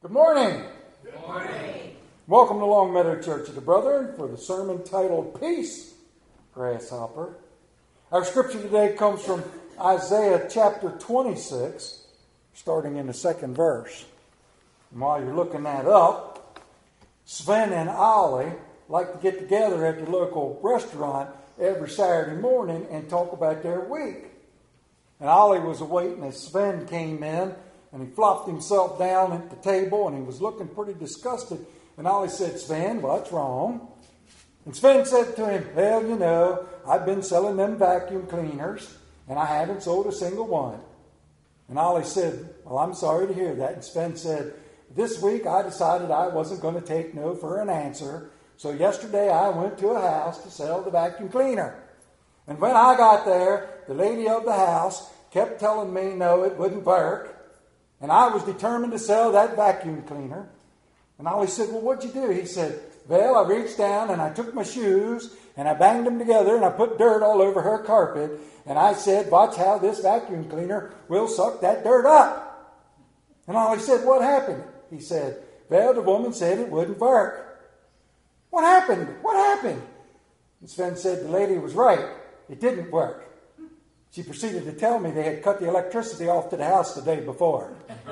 Good morning. Good morning. Welcome to Long Meadow Church of the Brethren for the sermon titled Peace, Grasshopper. Our scripture today comes from Isaiah chapter 26, starting in the second verse. And while you're looking that up, Sven and Ollie like to get together at the local restaurant every Saturday morning and talk about their week. And Ollie was awaiting as Sven came in, and he flopped himself down at the table, and he was looking pretty disgusted. And Ollie said, "Sven, what's wrong?" And Sven said to him, "Well, you know, I've been selling them vacuum cleaners, and I haven't sold a single one." And Ollie said, "Well, I'm sorry to hear that." And Sven said, "This week I decided I wasn't going to take no for an answer. So yesterday I went to a house to sell the vacuum cleaner. And when I got there, the lady of the house kept telling me no, it wouldn't work. And I was determined to sell that vacuum cleaner." And Ollie said, "Well, what'd you do?" He said, "Well, I reached down and I took my shoes and I banged them together and I put dirt all over her carpet. And I said, watch how this vacuum cleaner will suck that dirt up." And Ollie said, "What happened?" He said, "Well, the woman said it wouldn't work." "What happened? What happened?" And Sven said, "The lady was right. It didn't work. She proceeded to tell me they had cut the electricity off to the house the day before."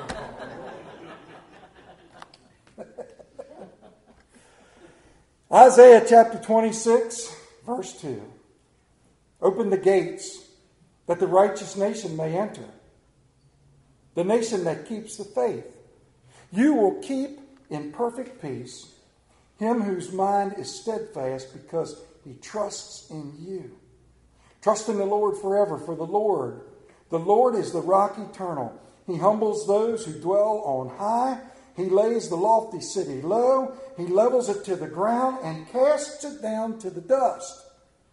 Isaiah chapter 26, verse 2. "Open the gates, that the righteous nation may enter, the nation that keeps the faith. You will keep in perfect peace him whose mind is steadfast, because he trusts in you. Trust in the Lord forever, for the Lord is the rock eternal. He humbles those who dwell on high. He lays the lofty city low. He levels it to the ground and casts it down to the dust.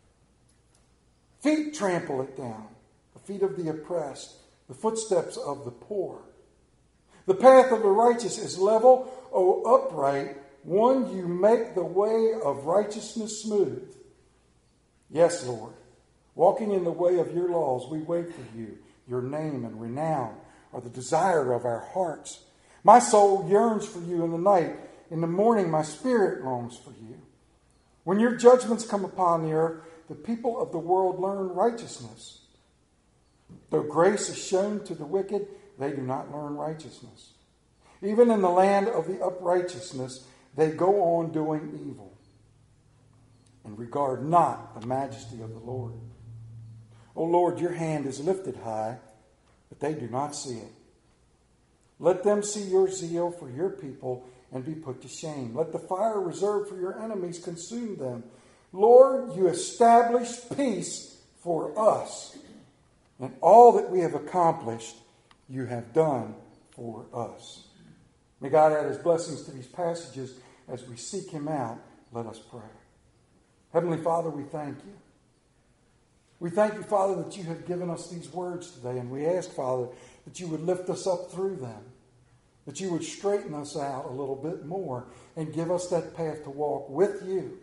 Feet trample it down, the feet of the oppressed, the footsteps of the poor. The path of the righteous is level, O upright one, you make the way of righteousness smooth. Yes, Lord. Walking in the way of your laws, we wait for you. Your name and renown are the desire of our hearts. My soul yearns for you in the night. In the morning, my spirit longs for you. When your judgments come upon the earth, the people of the world learn righteousness. Though grace is shown to the wicked, they do not learn righteousness. Even in the land of the uprighteousness, they go on doing evil and regard not the majesty of the Lord. O Lord, your hand is lifted high, but they do not see it. Let them see your zeal for your people and be put to shame. Let the fire reserved for your enemies consume them. Lord, you established peace for us, and all that we have accomplished, you have done for us. May God add his blessings to these passages as we seek him out. Let us pray. Heavenly Father, we thank you. We thank you, Father, that you have given us these words today, and we ask, Father, that you would lift us up through them, that you would straighten us out a little bit more and give us that path to walk with you.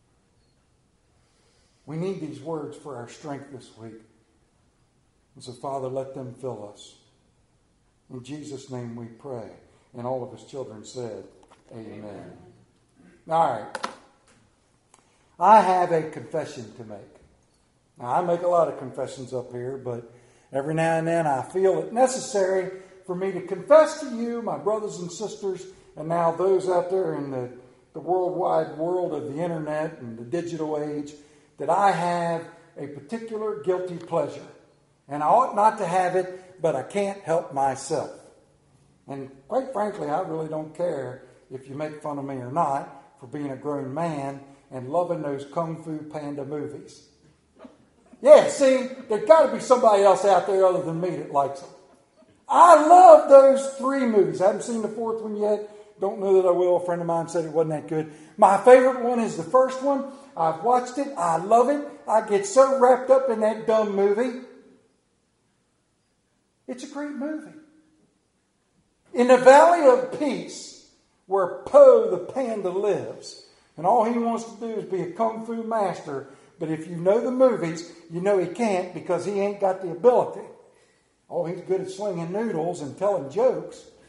We need these words for our strength this week. And so, Father, let them fill us. In Jesus' name we pray. And all of his children said, Amen. All right. I have a confession to make. Now, I make a lot of confessions up here, but every now and then I feel it necessary for me to confess to you, my brothers and sisters, and now those out there in the worldwide world of the internet and the digital age, that I have a particular guilty pleasure. And I ought not to have it, but I can't help myself. And quite frankly, I really don't care if you make fun of me or not for being a grown man and loving those Kung Fu Panda movies. Yeah, see, there's got to be somebody else out there other than me that likes them. I love those 3 movies. I haven't seen the 4th one yet. Don't know that I will. A friend of mine said it wasn't that good. My favorite one is the first one. I've watched it. I love it. I get so wrapped up in that dumb movie. It's a great movie. In the Valley of Peace, where Po the panda lives, and all he wants to do is be a Kung Fu master. But if you know the movies, you know he can't because he ain't got the ability. Oh, he's good at slinging noodles and telling jokes.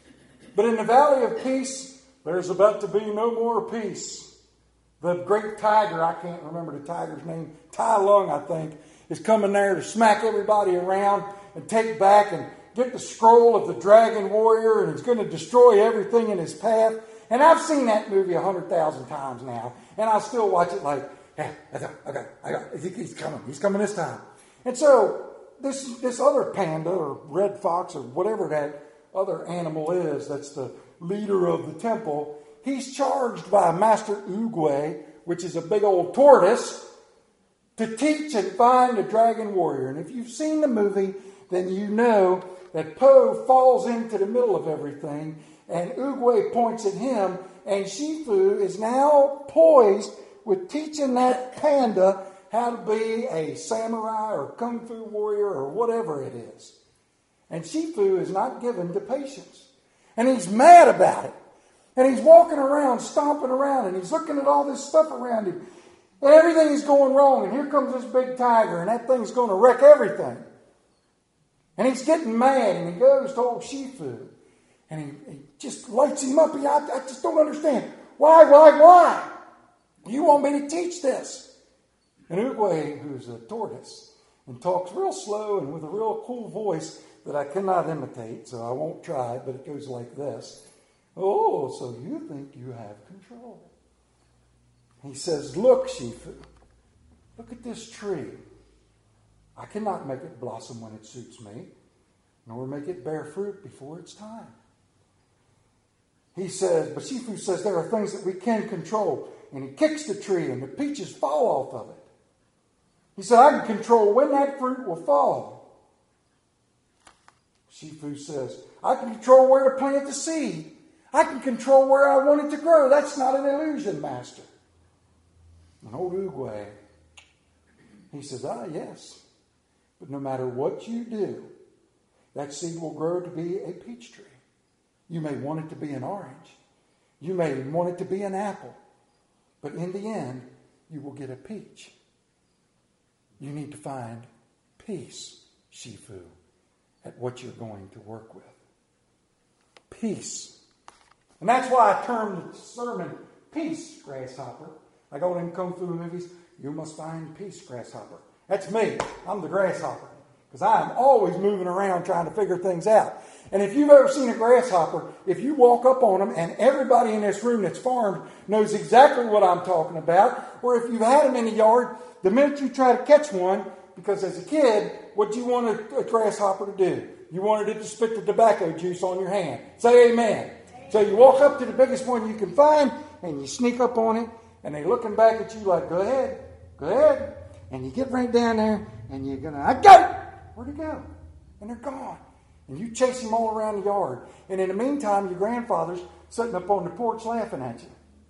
But in the valley of peace, there's about to be no more peace. The great tiger, I can't remember the tiger's name, Tai Lung, I think, is coming there to smack everybody around and take back and get the scroll of the dragon warrior, and it's going to destroy everything in his path. And I've seen that movie 100,000 times now, and I still watch it like, yeah, I got it. He's coming this time. And so this other panda or red fox or whatever that other animal is that's the leader of the temple, he's charged by Master Oogway, which is a big old tortoise, to teach and find the dragon warrior. And if you've seen the movie, then you know that Po falls into the middle of everything, and Oogway points at him, and Shifu is now poised with teaching that panda how to be a samurai or kung fu warrior or whatever it is. And Shifu is not given to patience. And he's mad about it. And he's walking around, stomping around, and he's looking at all this stuff around him. And everything's going wrong, and here comes this big tiger, and that thing's going to wreck everything. And he's getting mad, and he goes to old Shifu, and he just lights him up. I just don't understand. Why? You want me to teach this? And Oogway, who's a tortoise, and talks real slow and with a real cool voice that I cannot imitate, so I won't try, but it goes like this. Oh, so you think you have control. He says, look, Shifu, look at this tree. I cannot make it blossom when it suits me, nor make it bear fruit before it's time. He says, but Shifu says there are things that we can control. And he kicks the tree and the peaches fall off of it. He said, I can control when that fruit will fall. Shifu says, I can control where to plant the seed. I can control where I want it to grow. That's not an illusion, Master. And old Oogway, he says, yes. But no matter what you do, that seed will grow to be a peach tree. You may want it to be an orange. You may want it to be an apple. But in the end, you will get a peach. You need to find peace, Shifu, at what you're going to work with. Peace. And that's why I termed the sermon Peace, Grasshopper. Like all them kung fu movies, you must find peace, Grasshopper. That's me. I'm the grasshopper. Because I am always moving around trying to figure things out. And if you've ever seen a grasshopper, if you walk up on them, and everybody in this room that's farmed knows exactly what I'm talking about, or if you've had them in the yard, the minute you try to catch one, because as a kid, what do you want a grasshopper to do? You wanted it to spit the tobacco juice on your hand. Say amen. So you walk up to the biggest one you can find, and you sneak up on it, and they're looking back at you like, go ahead. And you get right down there, and you're going to, I got it. Where'd it go? And they're gone. And you chase them all around the yard. And in the meantime, your grandfather's sitting up on the porch laughing at you.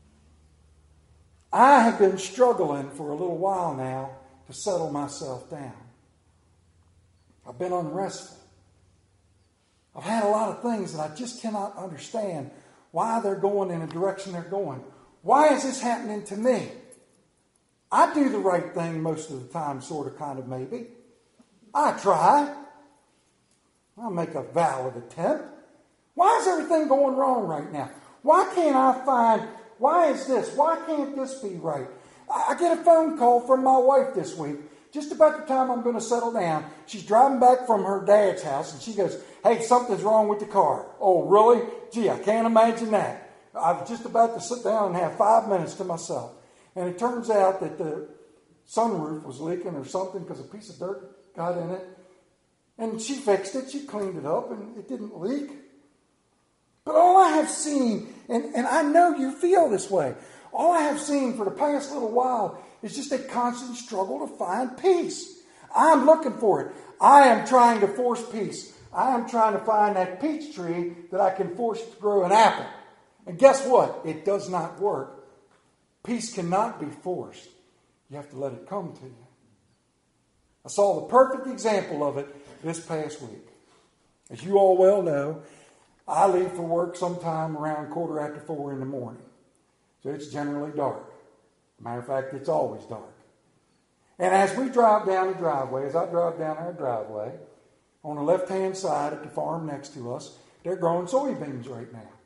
I have been struggling for a little while now to settle myself down. I've been unrestful. I've had a lot of things that I just cannot understand why they're going in the direction they're going. Why is this happening to me? I do the right thing most of the time, sort of, kind of, maybe. I try. I'll make a valid attempt. Why is everything going wrong right now? Why can't I find, why is this? Why can't this be right? I get a phone call from my wife this week, just about the time I'm going to settle down. She's driving back from her dad's house, and she goes, hey, something's wrong with the car. Oh, really? Gee, I can't imagine that. I was just about to sit down and have 5 minutes to myself. And it turns out that the sunroof was leaking or something because a piece of dirt got in it. And she fixed it. She cleaned it up and it didn't leak. But all I have seen, and I know you feel this way, all I have seen for the past little while is just a constant struggle to find peace. I'm looking for it. I am trying to force peace. I am trying to find that peach tree that I can force to grow an apple. And guess what? It does not work. Peace cannot be forced. You have to let it come to you. I saw the perfect example of it this past week. As you all well know, I leave for work sometime around 4:15 in the morning. So it's generally dark. Matter of fact, it's always dark. And as we drive down the driveway, as I drive down our driveway, on the left-hand side at the farm next to us, they're growing soybeans right now.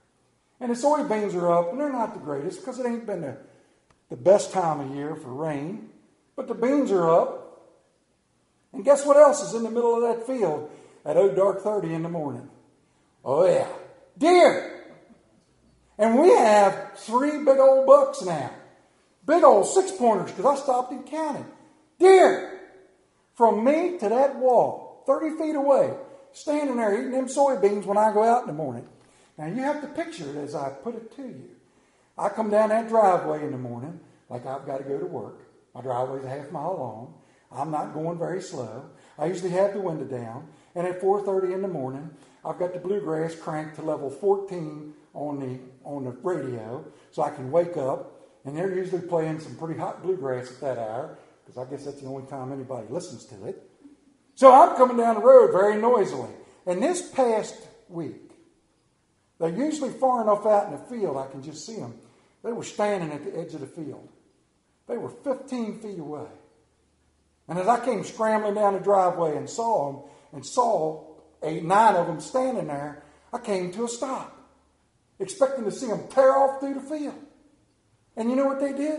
And the soybeans are up, and they're not the greatest because it ain't been the best time of year for rain. But the beans are up. And guess what else is in the middle of that field at dark 30 in the morning? Oh, yeah. Deer. And we have 3 big old bucks now. Big old 6-pointers because I stopped and counted. Deer. From me to that wall, 30 feet away, standing there eating them soybeans when I go out in the morning. Now, you have to picture it as I put it to you. I come down that driveway in the morning like I've got to go to work. My driveway's a half mile long. I'm not going very slow. I usually have the window down. And at 4:30 in the morning, I've got the bluegrass cranked to level 14 on the radio so I can wake up. And they're usually playing some pretty hot bluegrass at that hour because I guess that's the only time anybody listens to it. So I'm coming down the road very noisily. And this past week, they're usually far enough out in the field I can just see them. They were standing at the edge of the field. They were 15 feet away. And as I came scrambling down the driveway and saw them, and saw 8, 9 of them standing there, I came to a stop, expecting to see them tear off through the field. And you know what they did?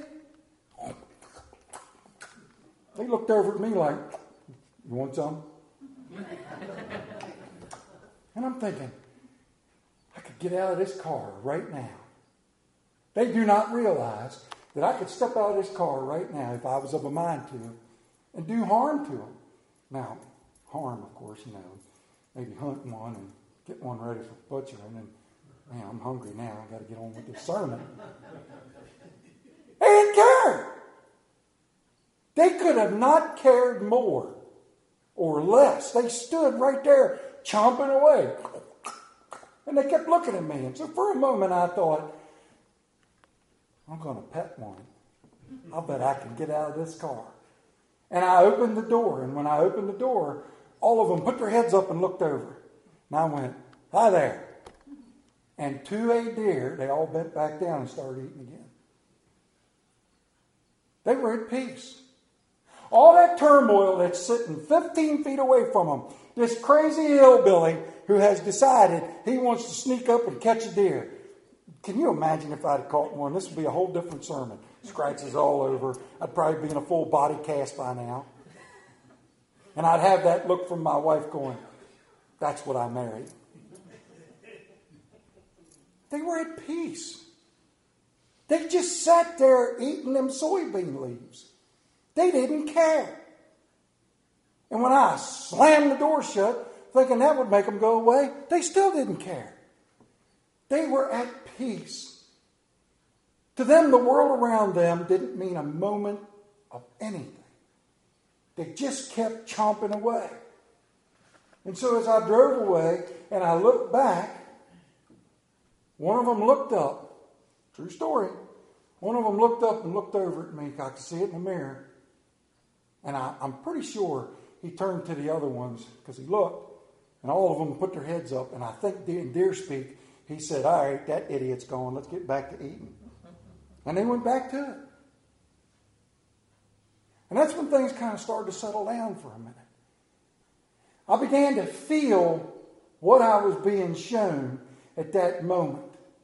They looked over at me like, you want some? And I'm thinking, I could get out of this car right now. They do not realize that I could step out of this car right now if I was of a mind to and do harm to them. Now, harm, of course, maybe hunt one and get one ready for butchering. And, man, I'm hungry now. I've got to get on with this sermon. They didn't care. They could have not cared more or less. They stood right there chomping away. And they kept looking at me. And so for a moment I thought, I'm going to pet one. I'll bet I can get out of this car. And I opened the door. And when I opened the door, all of them put their heads up and looked over. And I went, hi there. And to a deer, they all bent back down and started eating again. They were at peace. All that turmoil that's sitting 15 feet away from them, this crazy hillbilly who has decided he wants to sneak up and catch a deer. Can you imagine if I'd caught one? This would be a whole different sermon. Scratches all over. I'd probably be in a full body cast by now. And I'd have that look from my wife going, that's what I married. They were at peace. They just sat there eating them soybean leaves. They didn't care. And when I slammed the door shut, thinking that would make them go away, they still didn't care. They were at peace. To them, the world around them didn't mean a moment of anything. They just kept chomping away. And so as I drove away and I looked back, one of them looked up. True story. One of them looked up and looked over at me. I could see it in the mirror. And I'm pretty sure he turned to the other ones because he looked. And all of them put their heads up. And I think in deer speak, he said, all right, that idiot's gone. Let's get back to eating. And they went back to it. And that's when things kind of started to settle down for a minute. I began to feel what I was being shown at that moment.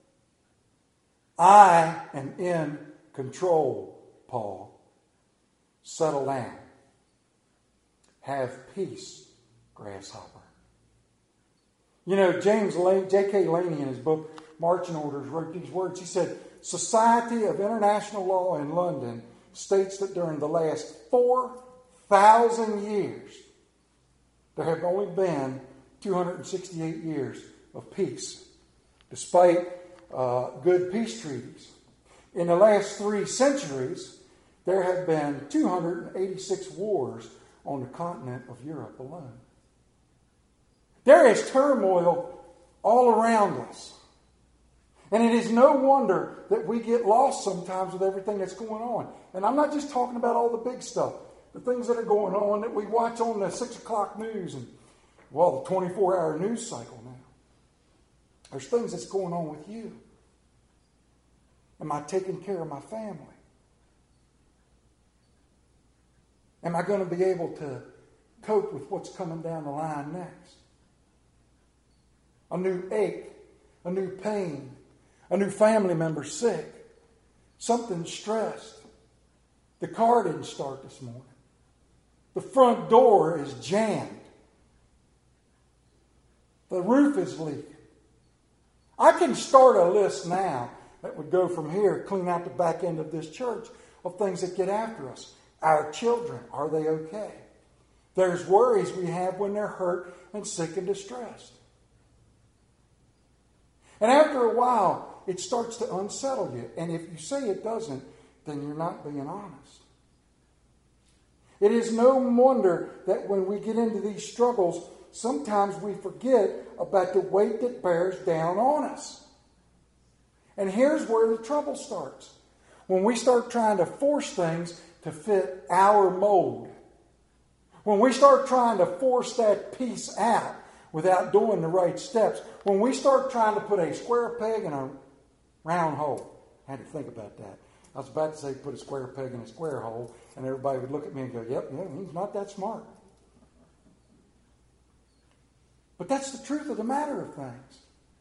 I am in control, Paul. Settle down. Have peace, grasshopper. You know, J.K. Laney in his book, Marching Orders, wrote these words. He said, Society of International Law in London states that during the last 4,000 years, there have only been 268 years of peace, despite good peace treaties. In the last 3 centuries, there have been 286 wars on the continent of Europe alone. There is turmoil all around us. And it is no wonder that we get lost sometimes with everything that's going on. And I'm not just talking about all the big stuff, the things that are going on that we watch on the 6 o'clock news and, well, the 24-hour news cycle now. There's things that's going on with you. Am I taking care of my family? Am I going to be able to cope with what's coming down the line next? A new ache, a new pain, A new family member sick. Something stressed. The car didn't start this morning. The front door is jammed. The roof is leaking. I can start a list now that would go from here, clean out the back end of this church, of things that get after us. Our children, are they okay? There's worries we have when they're hurt and sick and distressed. And after a while, it starts to unsettle you. And if you say it doesn't, then you're not being honest. It is no wonder that when we get into these struggles, sometimes we forget about the weight that bears down on us. And here's where the trouble starts. When we start trying to force things to fit our mold. When we start trying to force that piece out without doing the right steps. When we start trying to put a square peg in a round hole. I had to think about that. I was about to say put a square peg in a square hole, and everybody would look at me and go, yep, he's not that smart. But that's the truth of the matter of things.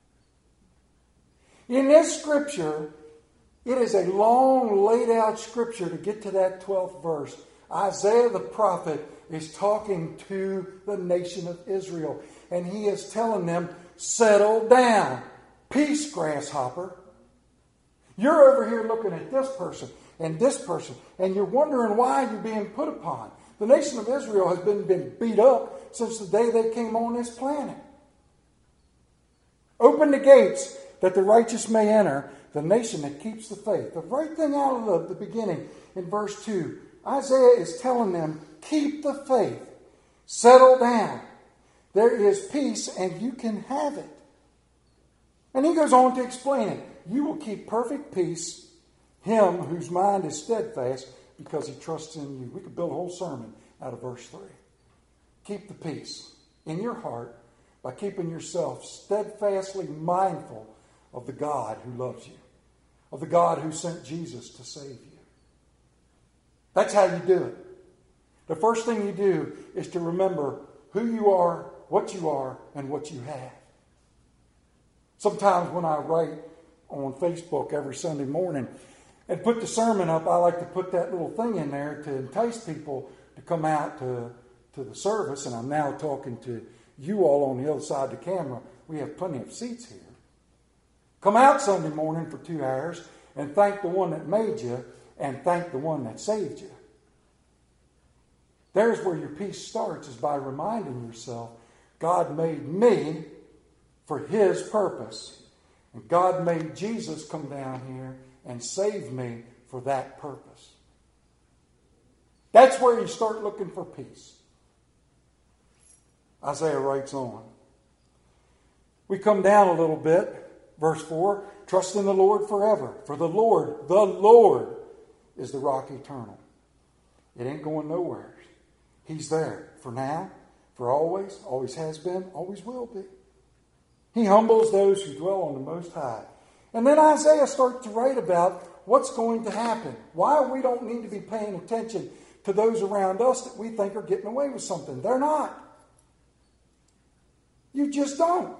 In this scripture, it is a long, laid out scripture to get to that 12th verse. Isaiah the prophet is talking to the nation of Israel, and he is telling them, settle down. Peace, grasshopper. You're over here looking at this person, and you're wondering why you're being put upon. The nation of Israel has been beat up since the day they came on this planet. Open the gates that the righteous may enter, the nation that keeps the faith. The right thing out of the beginning in verse 2, Isaiah is telling them, keep the faith. Settle down. There is peace and you can have it. And he goes on to explain it. You will keep perfect peace, him whose mind is steadfast, because he trusts in you. We could build a whole sermon out of verse 3. Keep the peace in your heart by keeping yourself steadfastly mindful of the God who loves you, of the God who sent Jesus to save you. That's how you do it. The first thing you do is to remember who you are, and what you have. Sometimes when I write on Facebook every Sunday morning and put the sermon up, I like to put that little thing in there to entice people to come out to the service. And I'm now talking to you all on the other side of the camera. We have plenty of seats here. Come out Sunday morning for 2 hours and thank the one that made you and thank the one that saved you. There's where your peace starts, is by reminding yourself, God made me for his purpose. And God made Jesus come down here and save me for that purpose. That's where you start looking for peace. Isaiah writes on. We come down a little bit. Verse 4, trust in the Lord forever. For the Lord is the rock eternal. It ain't going nowhere. He's there for now, for always has been, always will be. He humbles those who dwell on the Most High. And then Isaiah starts to write about what's going to happen. Why we don't need to be paying attention to those around us that we think are getting away with something. They're not. You just don't.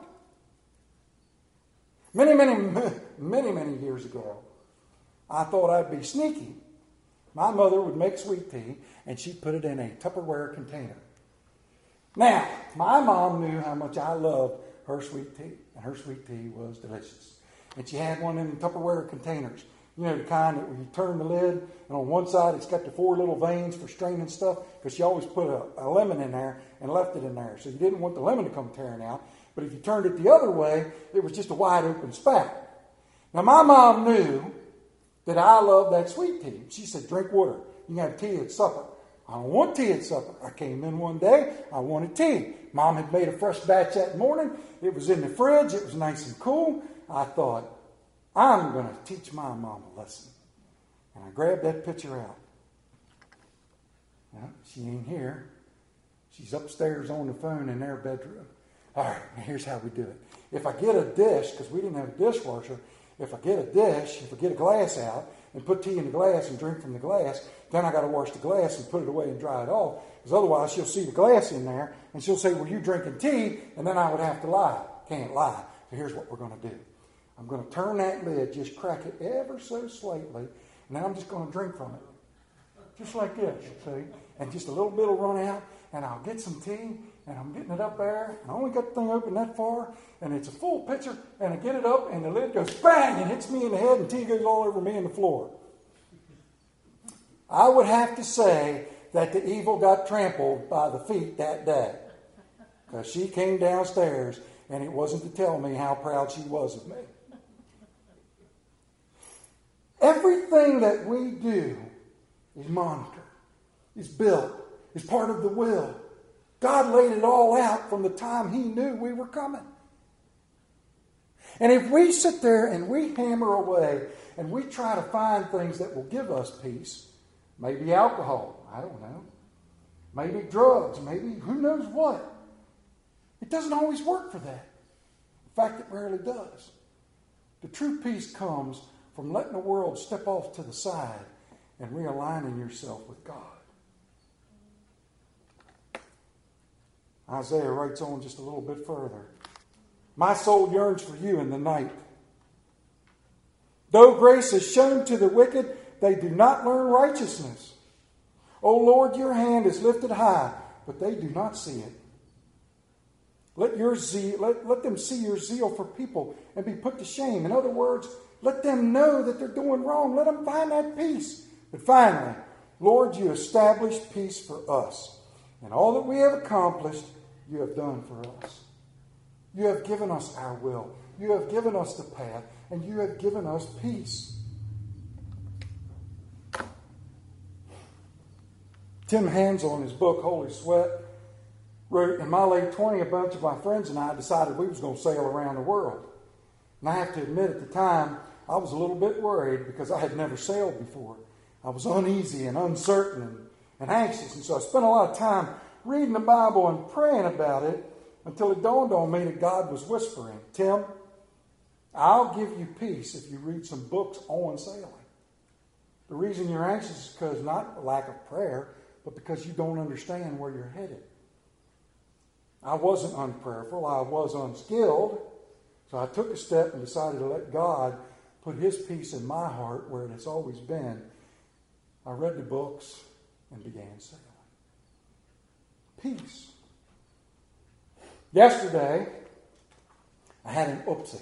Many years ago, I thought I'd be sneaky. My mother would make sweet tea, and she'd put it in a Tupperware container. Now, my mom knew how much I loved her sweet tea, and her sweet tea was delicious. And she had one in Tupperware containers. You know, the kind that when you turn the lid, and on one side it's got the 4 little veins for straining stuff, because she always put a lemon in there and left it in there. So you didn't want the lemon to come tearing out. But if you turned it the other way, it was just a wide open spout. Now, my mom knew that I loved that sweet tea. She said, drink water. You can have tea at supper. I don't want tea at supper. I came in one day. I wanted tea. Mom had made a fresh batch that morning. It was in the fridge. It was nice and cool. I thought, I'm going to teach my mom a lesson. And I grabbed that pitcher out. Now, she ain't here. She's upstairs on the phone in their bedroom. All right, here's how we do it. If I get a dish, because we didn't have a dishwasher, if I get a glass out and put tea in the glass and drink from the glass, then I got to wash the glass and put it away and dry it off. Because otherwise she'll see the glass in there and she'll say, well, you drinking tea? And then I would have to lie. Can't lie. So here's what we're going to do. I'm going to turn that lid, just crack it ever so slightly, and then I'm just going to drink from it. Just like this, see? And just a little bit will run out, and I'll get some tea, and I'm getting it up there, and I only got the thing open that far, and it's a full pitcher, and I get it up, and the lid goes bang, and hits me in the head, and tea goes all over me and the floor. I would have to say that the evil got trampled by the feet that day. Because she came downstairs, and it wasn't to tell me how proud she was of me. Everything that we do is monitored, is built, is part of the will. God laid it all out from the time He knew we were coming. And if we sit there and we hammer away and we try to find things that will give us peace, maybe alcohol, I don't know, maybe drugs, maybe who knows what, it doesn't always work for that. In fact, it rarely does. The true peace comes from letting the world step off to the side and realigning yourself with God. Isaiah writes on just a little bit further. My soul yearns for you in the night. Though grace is shown to the wicked, they do not learn righteousness. O Lord, your hand is lifted high, but they do not see it. Let them see your zeal for people and be put to shame. In other words, let them know that they're doing wrong. Let them find that peace. But finally, Lord, you established peace for us. And all that we have accomplished, you have done for us. You have given us our will. You have given us the path. And you have given us peace. Tim Hansel, in his book, Holy Sweat, wrote, in my late 20s, a bunch of my friends and I decided we was going to sail around the world. And I have to admit, at the time, I was a little bit worried because I had never sailed before. I was uneasy and uncertain and anxious. And so I spent a lot of time reading the Bible and praying about it until it dawned on me that God was whispering, Tim, I'll give you peace if you read some books on sailing. The reason you're anxious is because not a lack of prayer, but because you don't understand where you're headed. I wasn't unprayerful. I was unskilled. So I took a step and decided to let God put His peace in my heart where it has always been. I read the books and began sailing. Peace. Yesterday, I had an oopsie.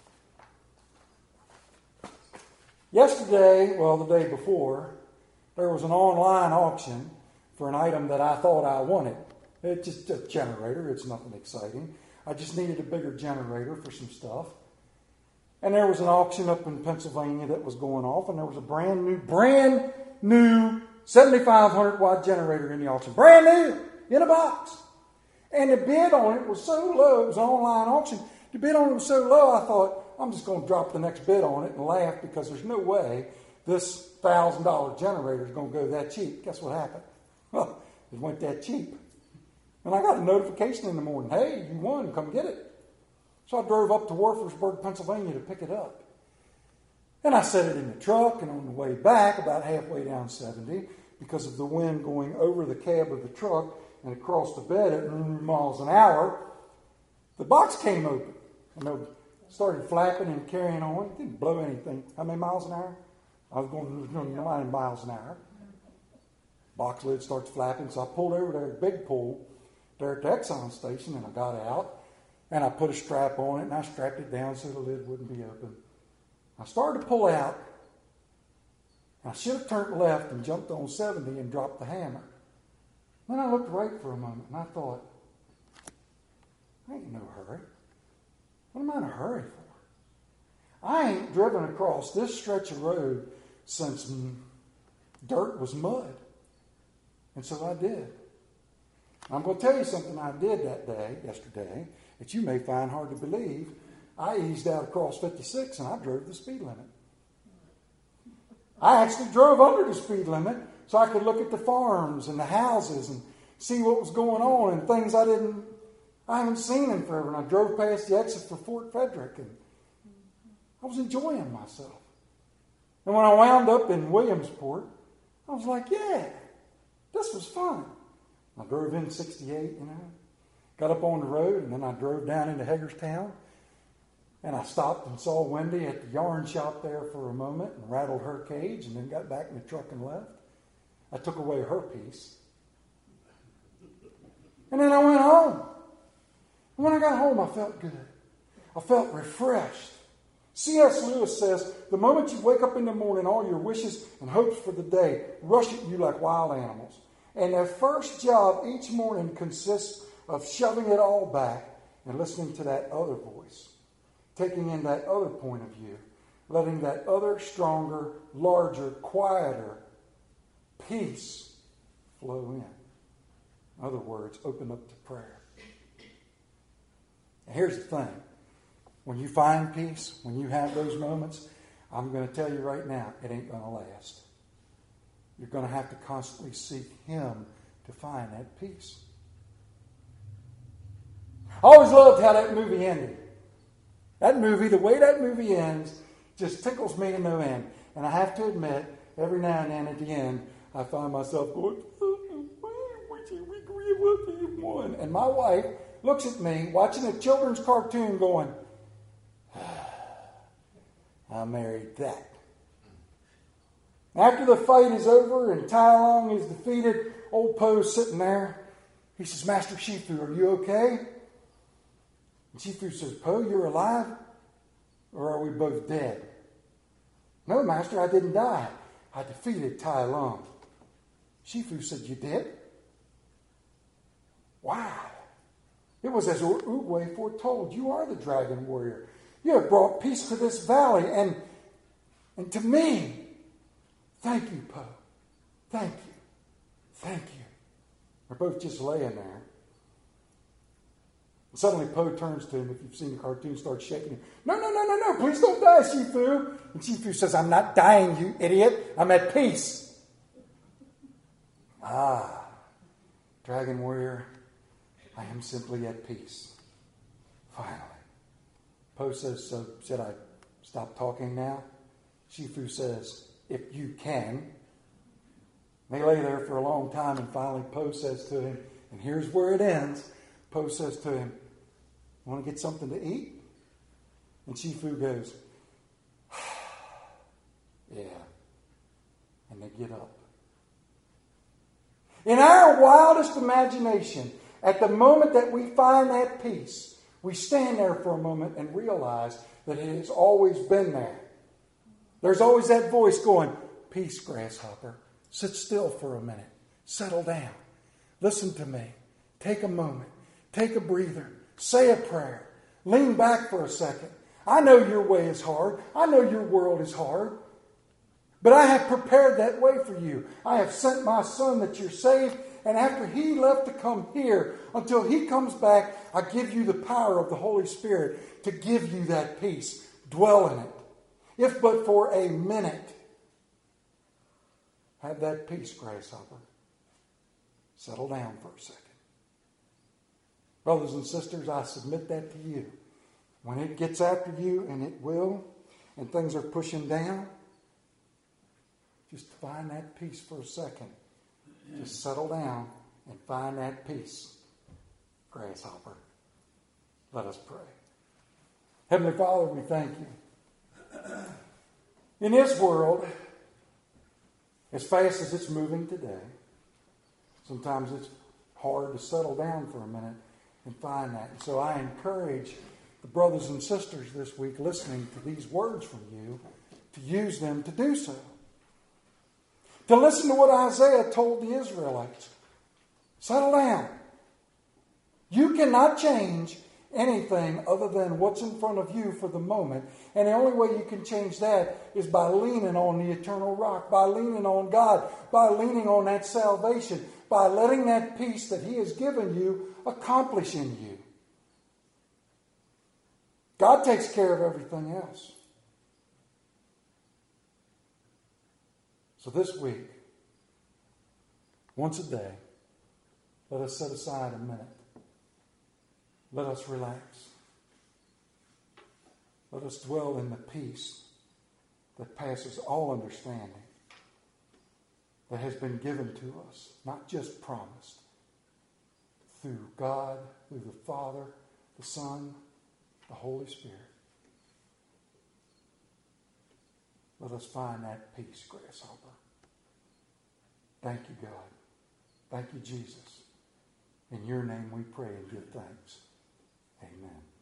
Yesterday, well, the day before, there was an online auction for an item that I thought I wanted. It's just a generator. It's nothing exciting. I just needed a bigger generator for some stuff. And there was an auction up in Pennsylvania that was going off, and there was a brand new 7,500 watt generator in the auction. Brand new, in a box. And the bid on it was so low. It was an online auction. The bid on it was so low, I thought, I'm just going to drop the next bid on it and laugh because there's no way this $1,000 generator is going to go that cheap. Guess what happened? Well, it went that cheap. And I got a notification in the morning, hey, you won, come get it. So I drove up to Warfordsburg, Pennsylvania to pick it up. And I set it in the truck, and on the way back, about halfway down 70, because of the wind going over the cab of the truck and across the bed at miles an hour, the box came open. And it started flapping and carrying on. It didn't blow anything. How many miles an hour? I was going 9 miles an hour. Box lid starts flapping, so I pulled over there at the big pool there at the Exxon station, and I got out, and I put a strap on it, and I strapped it down so the lid wouldn't be open. I started to pull out, and I should have turned left and jumped on 70 and dropped the hammer. Then I looked right for a moment, and I thought, I ain't in no hurry. What am I in a hurry for? I ain't driven across this stretch of road since dirt was mud. And so I did. I'm going to tell you something I did yesterday, that you may find hard to believe. I eased out across 56 and I drove the speed limit. I actually drove under the speed limit so I could look at the farms and the houses and see what was going on and things I haven't seen in forever. And I drove past the exit for Fort Frederick and I was enjoying myself. And when I wound up in Williamsport, I was like, yeah, this was fun. I drove in 68, got up on the road, and then I drove down into Hagerstown. And I stopped and saw Wendy at the yarn shop there for a moment and rattled her cage and then got back in the truck and left. I took away her peace. And then I went home. And when I got home, I felt good. I felt refreshed. C.S. Lewis says, the moment you wake up in the morning, all your wishes and hopes for the day rush at you like wild animals. And their first job each morning consists of shoving it all back and listening to that other voice, taking in that other point of view, letting that other stronger, larger, quieter peace flow in. In other words, open up to prayer. And here's the thing. When you find peace, when you have those moments, I'm going to tell you right now, it ain't going to last. You're going to have to constantly seek Him to find that peace. I always loved how that movie ended. That movie, the way that movie ends, just tickles me to no end. And I have to admit, every now and then at the end, I find myself going, and my wife looks at me, watching a children's cartoon going, I married that. After the fight is over and Tai Lung is defeated, old Poe's sitting there. He says, Master Shifu, are you okay? And Shifu says, Poe, you're alive? Or are we both dead? No, Master, I didn't die. I defeated Tai Lung. Shifu said, you did? Wow. It was as Oogway foretold. You are the dragon warrior. You have brought peace to this valley and to me. Thank you, Poe. Thank you. Thank you. They're both just laying there. And suddenly Poe turns to him, if you've seen the cartoon, starts shaking him. No, please don't die, Shifu. And Shifu says, I'm not dying, you idiot. I'm at peace. Dragon warrior, I am simply at peace. Finally. Poe says, so should I stop talking now? Shifu says, if you can. They lay there for a long time, and finally Poe says to him, and here's where it ends. Poe says to him, want to get something to eat? And Shifu goes, yeah. And they get up. In our wildest imagination, at the moment that we find that peace, we stand there for a moment and realize that it has always been there. There's always that voice going, peace, grasshopper. Sit still for a minute. Settle down. Listen to me. Take a moment. Take a breather. Say a prayer. Lean back for a second. I know your way is hard. I know your world is hard. But I have prepared that way for you. I have sent my Son that you're saved. And after He left to come here, until He comes back, I give you the power of the Holy Spirit to give you that peace. Dwell in it. If but for a minute. Have that peace, grasshopper. Settle down for a second. Brothers and sisters, I submit that to you. When it gets after you, and it will, and things are pushing down, just find that peace for a second. Just settle down and find that peace, grasshopper. Let us pray. Heavenly Father, we thank you. In this world, as fast as it's moving today, sometimes it's hard to settle down for a minute and find that. And so I encourage the brothers and sisters this week listening to these words from you to use them to do so. To listen to what Isaiah told the Israelites. Settle down. You cannot change anything other than what's in front of you for the moment. And the only way you can change that is by leaning on the eternal rock, by leaning on God, by leaning on that salvation, by letting that peace that He has given you accomplish in you. God takes care of everything else. So this week, once a day, let us set aside a minute. Let us relax. Let us dwell in the peace that passes all understanding, that has been given to us, not just promised, through God, through the Father, the Son, the Holy Spirit. Let us find that peace, grasshopper. Thank you, God. Thank you, Jesus. In your name we pray and give thanks. Amen.